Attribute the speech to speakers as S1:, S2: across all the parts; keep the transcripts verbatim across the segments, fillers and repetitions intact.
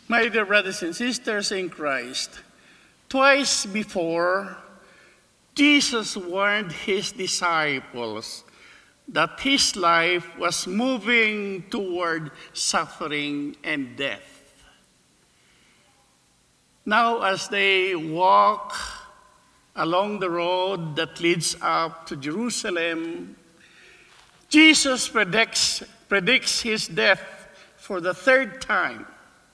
S1: My dear brothers and sisters in Christ, twice before, Jesus warned his disciples that his life was moving toward suffering and death. Now, as they walk along the road that leads up to Jerusalem, Jesus predicts, predicts his death for the third time.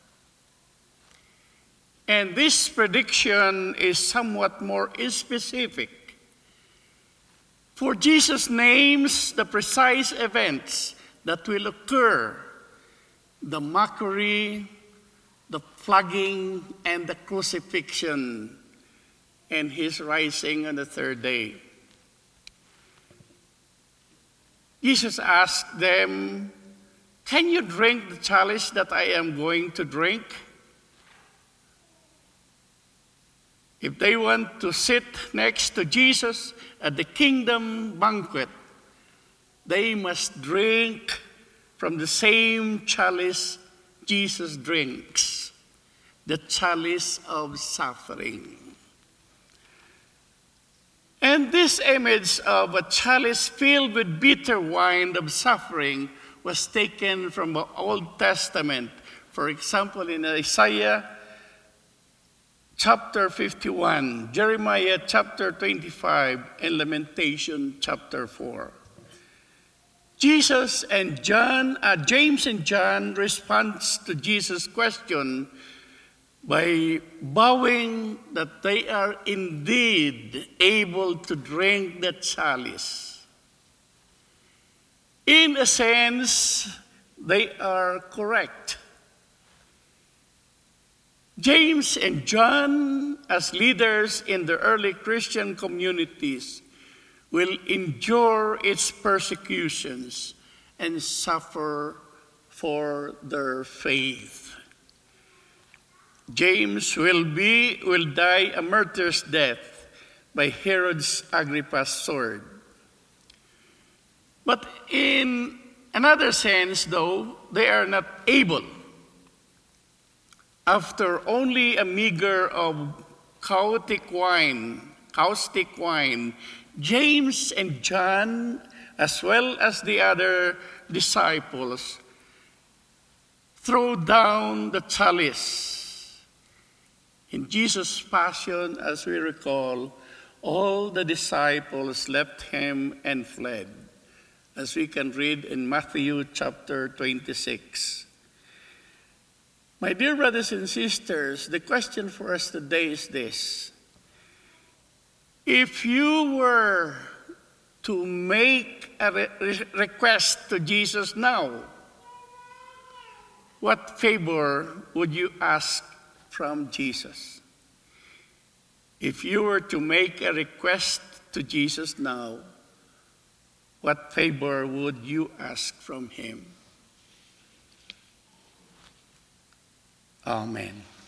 S1: And this prediction is somewhat more specific. For Jesus names the precise events that will occur: the mockery, the flogging, and the crucifixion, and his rising on the third day. Jesus asked them, "Can you drink the chalice that I am going to drink?" If they want to sit next to Jesus at the kingdom banquet, they must drink from the same chalice Jesus drinks, the chalice of suffering. And this image of a chalice filled with bitter wine of suffering was taken from the Old Testament. For example, in Isaiah chapter fifty-one, Jeremiah chapter twenty-five, and Lamentation chapter four. Jesus and John, uh, James and John responds to Jesus' question by vowing that they are indeed able to drink the chalice. In a sense, they are correct. James and John, as leaders in the early Christian communities, will endure its persecutions and suffer for their faith. James will be will die a martyr's death by Herod's Agrippa's sword. But in another sense, though, they are not able. After only a meager of caustic wine, caustic wine, James and John, as well as the other disciples, throw down the chalice. In Jesus' passion, as we recall, all the disciples left him and fled, as we can read in Matthew chapter twenty-six. My dear brothers and sisters, the question for us today is this: if you were to make a re- request to Jesus now, what favor would you ask from Jesus? If you were to make a request to Jesus now, what favor would you ask from him? Amen.